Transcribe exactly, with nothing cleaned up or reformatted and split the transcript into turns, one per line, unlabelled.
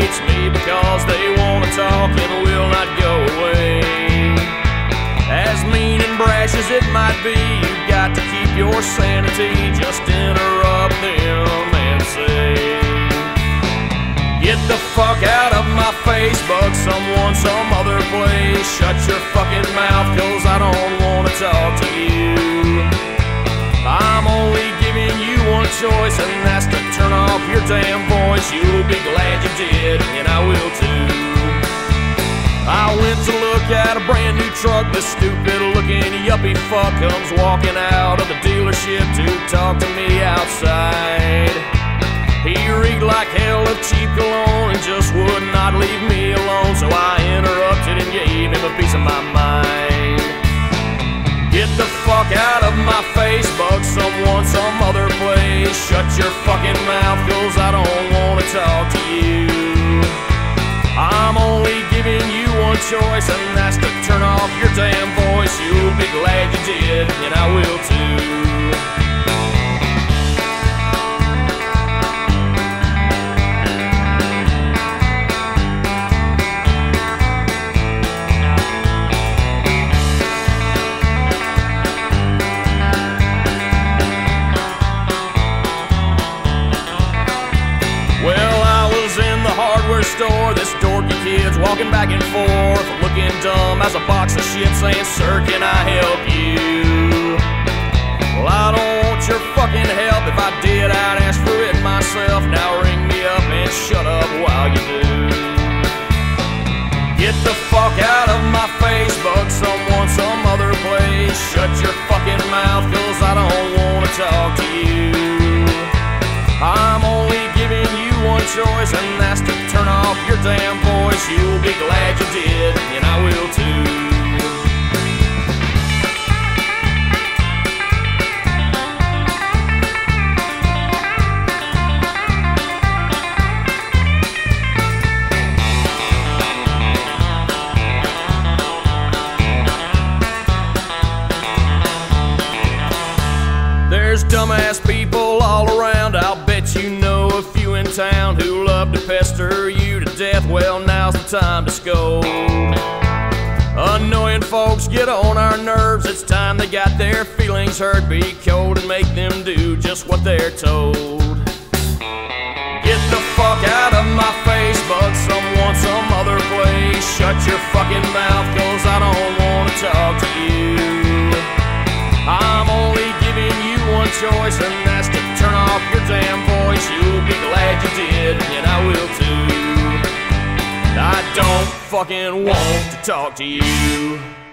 hates me because they wanna talk and will not go away. As mean and brash as it might be, you've got to keep your sanity. Just interrupt them and say, get the fuck out of my Facebook, someone, some other place. Shut your fucking mouth, cause I don't wanna talk to you. I'm only giving you one choice, and that's to turn off your damn voice. You'll be glad you did, and I will too. I went to look at a brand new truck. This stupid looking yuppie fuck comes walking out of the dealership to talk to me outside. He reeked like hell of cheap cologne and just would not leave me alone. So I interrupted and gave him a piece of my mind. Get the fuck out of my Facebook, someone, some other place. Shut your fucking mouth, cause I don't wanna talk to you. I'm only giving you one choice, and that's to turn off your damn voice. You'll be glad you did, and I will too. Store, this dorky kid's walking back and forth, looking dumb as a box of shit, saying, sir, can I help you? Well, I don't want your fucking help. If I did, I'd ask for it myself. Now ring me up and shut up while you do. Get the fuck out of my Facebook, someone, some other place. Shut your fucking mouth, cause I don't wanna talk to you. I'm only giving you one choice, and that's to turn off your damn voice. You'll be glad you did, and I will too. There's dumbass people all around. I'll bet you know a few in town who love to pester you to death. Well, now's the time to scold. Annoying folks get on our nerves. It's time they got their feelings hurt. Be cold and make them do just what they're told. Get the fuck out of my Facebook, someone, some other place. Shut your fucking mouth, cause I don't wanna talk to you. I'm only giving you one choice, and that's to turn off your damn voice. You'll be glad you did, and I will too. I don't fucking want to talk to you.